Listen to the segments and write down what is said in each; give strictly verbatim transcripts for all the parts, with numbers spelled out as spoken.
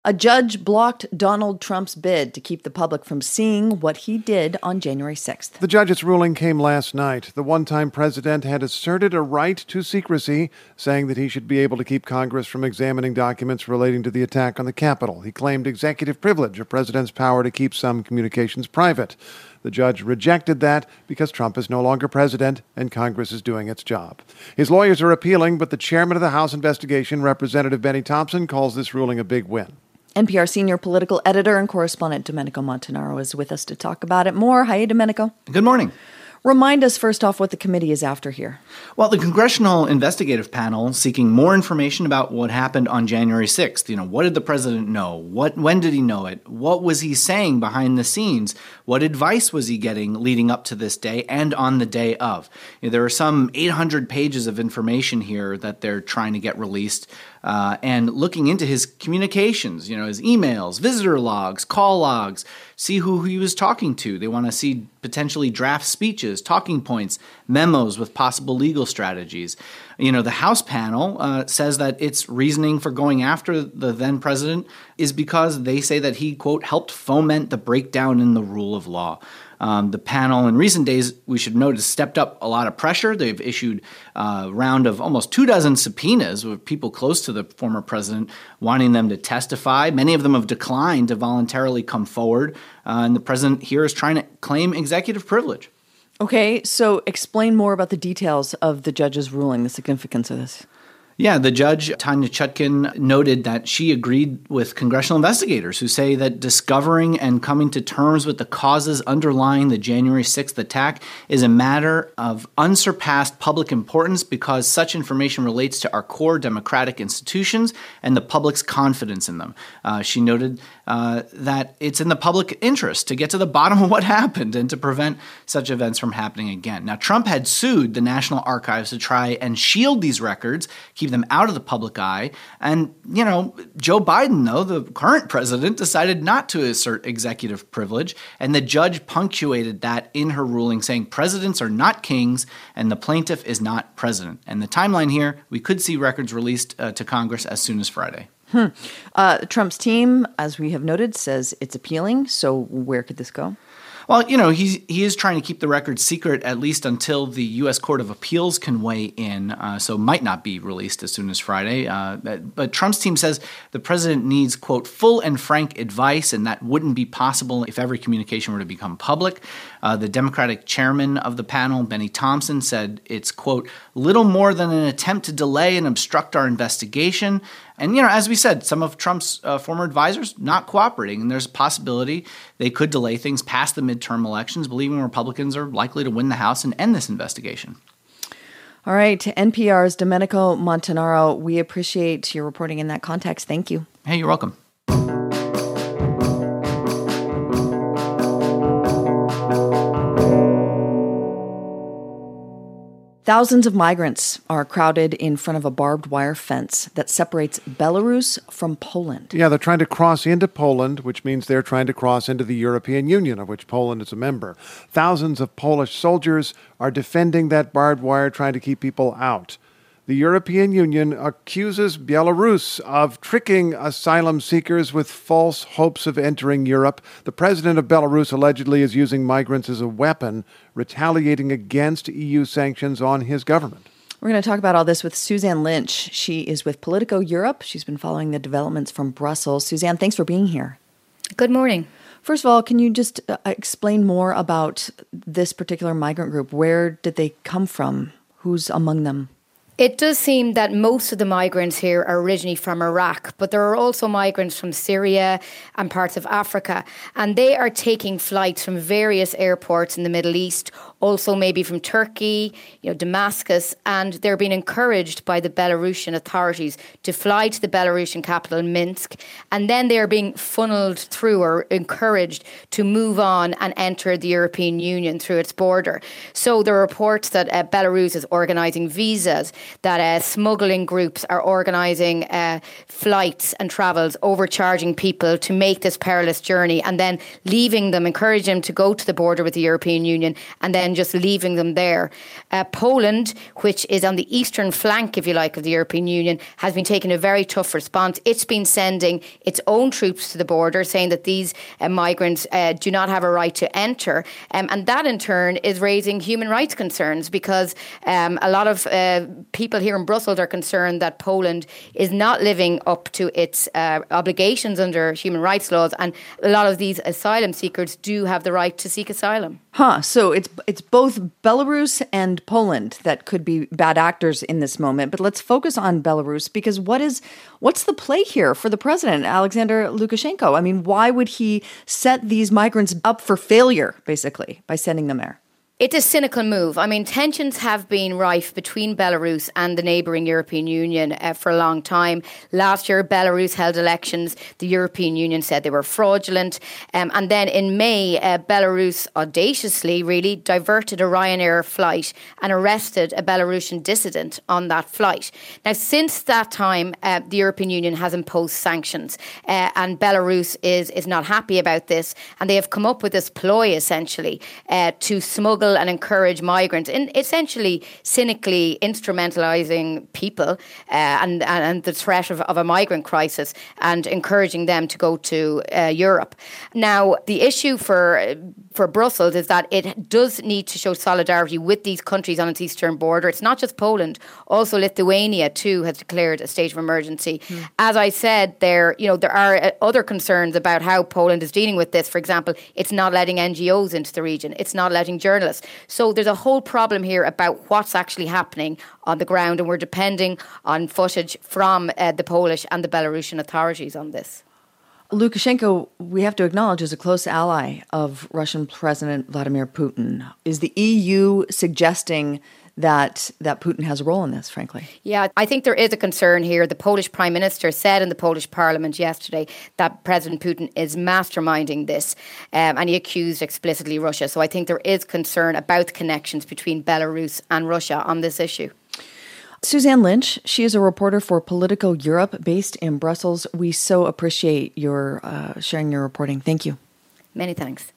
A judge blocked Donald Trump's bid to keep the public from seeing what he did on January sixth. The judge's ruling came last night. The one-time president had asserted a right to secrecy, saying that he should be able to keep Congress from examining documents relating to the attack on the Capitol. He claimed executive privilege, a president's power to keep some communications private. The judge rejected that because Trump is no longer president and Congress is doing its job. His lawyers are appealing, but the chairman of the House investigation, Representative Benny Thompson, calls this ruling a big win. N P R senior political editor and correspondent Domenico Montanaro is with us to talk about it more. Hi, Domenico. Good morning. Remind us first off what the committee is after here. Well, the Congressional Investigative Panel seeking more information about what happened on January sixth. You know, what did the president know? What, when did he know it? What was he saying behind the scenes? What advice was he getting leading up to this day and on the day of? You know, there are some eight hundred pages of information here that they're trying to get released. Uh, and looking into his communications, you know, his emails, visitor logs, call logs, see who he was talking to. They want to see potentially draft speeches, talking points, memos with possible legal strategies. You know, the House panel uh, says that its reasoning for going after the then president is because they say that he, quote, helped foment the breakdown in the rule of law. Um, the panel in recent days, we should note, has stepped up a lot of pressure. They've issued a round of almost two dozen subpoenas with people close to the former president wanting them to testify. Many of them have declined to voluntarily come forward. Uh, and the president here is trying to claim executive privilege. Okay, so explain more about the details of the judge's ruling, the significance of this. Yeah, the judge, Tanya Chutkan, noted that she agreed with congressional investigators who say that discovering and coming to terms with the causes underlying the January sixth attack is a matter of unsurpassed public importance because such information relates to our core democratic institutions and the public's confidence in them. Uh, she noted uh, that it's in the public interest to get to the bottom of what happened and to prevent such events from happening again. Now, Trump had sued the National Archives to try and shield these records, keep them out of the public eye. And, you know, Joe Biden, though, the current president, decided not to assert executive privilege. And the judge punctuated that in her ruling, saying presidents are not kings and the plaintiff is not president. And the timeline here, we could see records released uh, to Congress as soon as Friday. Hmm. Uh, Trump's team, as we have noted, says it's appealing. So where could this go? Well, you know, he, he is trying to keep the record secret at least until the U S Court of Appeals can weigh in, uh, so might not be released as soon as Friday. Uh, but, but Trump's team says the president needs, quote, full and frank advice, and that wouldn't be possible if every communication were to become public. Uh, the Democratic chairman of the panel, Benny Thompson, said it's, quote, little more than an attempt to delay and obstruct our investigation. And, you know, as we said, some of Trump's uh, former advisors not cooperating, and there's a possibility they could delay things past the midterm elections, believing Republicans are likely to win the House and end this investigation. All right. N P R's Domenico Montanaro, we appreciate your reporting in that context. Thank you. Hey, you're welcome. Thousands of migrants are crowded in front of a barbed wire fence that separates Belarus from Poland. Yeah, they're trying to cross into Poland, which means they're trying to cross into the European Union, of which Poland is a member. Thousands of Polish soldiers are defending that barbed wire, trying to keep people out. The European Union accuses Belarus of tricking asylum seekers with false hopes of entering Europe. The president of Belarus allegedly is using migrants as a weapon, retaliating against E U sanctions on his government. We're going to talk about all this with Suzanne Lynch. She is with Politico Europe. She's been following the developments from Brussels. Suzanne, thanks for being here. Good morning. First of all, can you just uh, explain more about this particular migrant group? Where did they come from? Who's among them? It does seem that most of the migrants here are originally from Iraq, but there are also migrants from Syria and parts of Africa, and they are taking flights from various airports in the Middle East, also maybe from Turkey, you know, Damascus, and they're being encouraged by the Belarusian authorities to fly to the Belarusian capital, Minsk, and then they are being funneled through or encouraged to move on and enter the European Union through its border. So there are reports that uh, Belarus is organising visas, that uh, smuggling groups are organising uh, flights and travels, overcharging people to make this perilous journey and then leaving them, encouraging them to go to the border with the European Union and then and just leaving them there. Uh, Poland, which is on the eastern flank, if you like, of the European Union, has been taking a very tough response. It's been sending its own troops to the border, saying that these uh, migrants uh, do not have a right to enter. Um, and that, in turn, is raising human rights concerns because um, a lot of uh, people here in Brussels are concerned that Poland is not living up to its uh, obligations under human rights laws. And a lot of these asylum seekers do have the right to seek asylum. Huh. So it's it's both Belarus and Poland that could be bad actors in this moment. But let's focus on Belarus because what is what's the play here for the president, Alexander Lukashenko? I mean, why would he set these migrants up for failure, basically, by sending them there? It's a cynical move. I mean, tensions have been rife between Belarus and the neighbouring European Union uh, for a long time. Last year, Belarus held elections. The European Union said they were fraudulent. Um, and then in May, uh, Belarus audaciously really diverted a Ryanair flight and arrested a Belarusian dissident on that flight. Now, since that time, uh, the European Union has imposed sanctions uh, and Belarus is, is not happy about this. And they have come up with this ploy, essentially, uh, to smuggle and encourage migrants, in essentially cynically instrumentalizing people uh, and, and the threat of, of a migrant crisis and encouraging them to go to uh, Europe. Now, the issue for for Brussels is that it does need to show solidarity with these countries on its eastern border. It's not just Poland, also Lithuania too has declared a state of emergency. Mm. As I said, there you know there are other concerns about how Poland is dealing with this. For example, it's not letting N G Os into the region. It's not letting journalists. So there's a whole problem here about what's actually happening on the ground, and we're depending on footage from uh, the Polish and the Belarusian authorities on this. Lukashenko, we have to acknowledge, is a close ally of Russian President Vladimir Putin. Is the E U suggesting that that Putin has a role in this, frankly? Yeah, I think there is a concern here. The Polish Prime Minister said in the Polish Parliament yesterday that President Putin is masterminding this, um, and he accused explicitly Russia. So I think there is concern about the connections between Belarus and Russia on this issue. Suzanne Lynch, she is a reporter for Politico Europe based in Brussels. We so appreciate your uh, sharing your reporting. Thank you. Many thanks.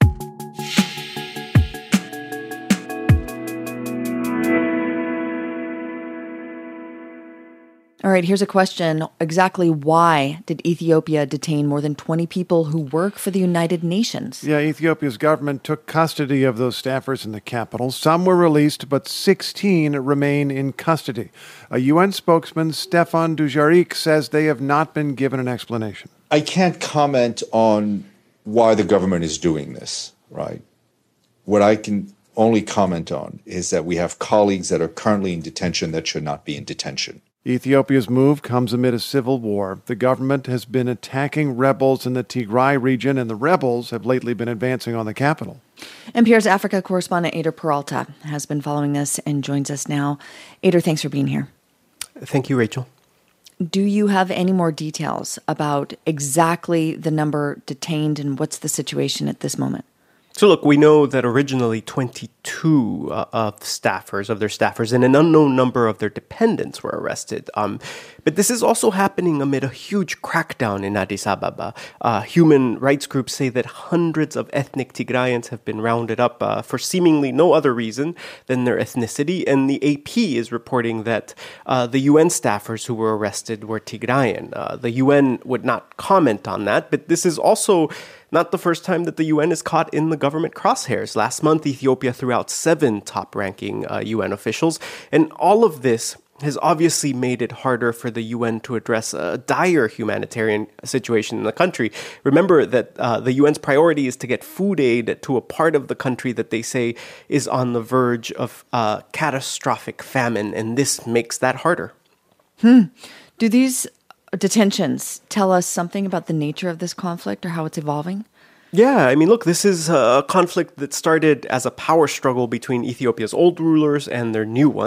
All right, here's a question. Exactly why did Ethiopia detain more than twenty people who work for the United Nations? Yeah, Ethiopia's government took custody of those staffers in the capital. Some were released, but sixteen remain in custody. A U N spokesman, Stefan Dujarric, says they have not been given an explanation. I can't comment on why the government is doing this, right? What I can only comment on is that we have colleagues that are currently in detention that should not be in detention. Ethiopia's move comes amid a civil war. The government has been attacking rebels in the Tigray region, and the rebels have lately been advancing on the capital. N P R's Africa correspondent Eder Peralta has been following this and joins us now. Eder, thanks for being here. Thank you, Rachel. Do you have any more details about exactly the number detained and what's the situation at this moment? So look, we know that originally twenty-two uh, of staffers, of their staffers, and an unknown number of their dependents were arrested. Um, but this is also happening amid a huge crackdown in Addis Ababa. Uh, human rights groups say that hundreds of ethnic Tigrayans have been rounded up uh, for seemingly no other reason than their ethnicity. And the A P is reporting that uh, the U N staffers who were arrested were Tigrayan. Uh, the U N would not comment on that, but this is also not the first time that the U N is caught in the government crosshairs. Last month, Ethiopia threw out seven top-ranking uh, U N officials, and all of this has obviously made it harder for the U N to address a dire humanitarian situation in the country. Remember that uh, the U N's priority is to get food aid to a part of the country that they say is on the verge of uh, catastrophic famine, and this makes that harder. Hmm. Do these detentions tell us something about the nature of this conflict or how it's evolving? Yeah, I mean, look, this is a conflict that started as a power struggle between Ethiopia's old rulers and their new ones.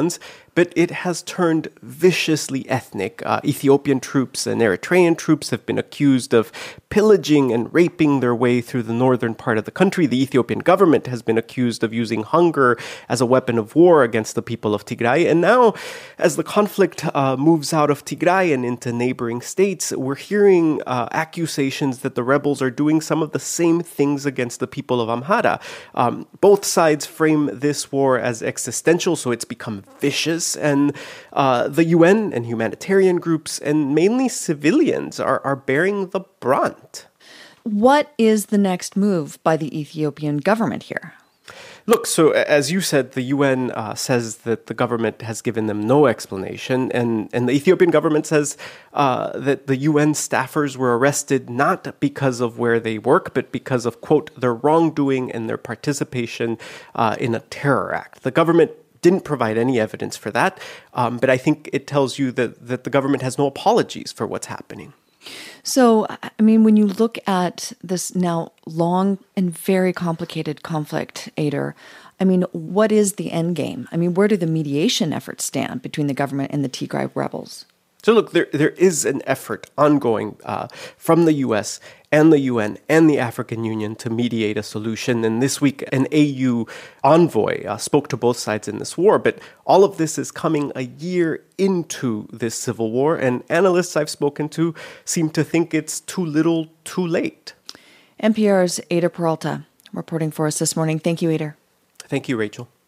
but it has turned viciously ethnic. Uh, Ethiopian troops and Eritrean troops have been accused of pillaging and raping their way through the northern part of the country. The Ethiopian government has been accused of using hunger as a weapon of war against the people of Tigray. And now, as the conflict uh, moves out of Tigray and into neighboring states, we're hearing uh, accusations that the rebels are doing some of the same things against the people of Amhara. Um, both sides frame this war as existential, so it's become vicious, and uh, the U N and humanitarian groups and mainly civilians are, are bearing the brunt. What is the next move by the Ethiopian government here? Look, so as you said, the U N uh, says that the government has given them no explanation, and, and the Ethiopian government says uh, that the U N staffers were arrested not because of where they work, but because of, quote, their wrongdoing and their participation uh, in a terror act. The government didn't provide any evidence for that, um, but I think it tells you that, that the government has no apologies for what's happening. So, I mean, when you look at this now long and very complicated conflict, Ader, I mean, what is the end game? I mean, where do the mediation efforts stand between the government and the Tigray rebels? So look, there there is an effort ongoing uh, from the U S and the U N and the African Union to mediate a solution. And this week, an A U envoy uh, spoke to both sides in this war. But all of this is coming a year into this civil war. And analysts I've spoken to seem to think it's too little, too late. N P R's Ader Peralta reporting for us this morning. Thank you, Ader. Thank you, Rachel.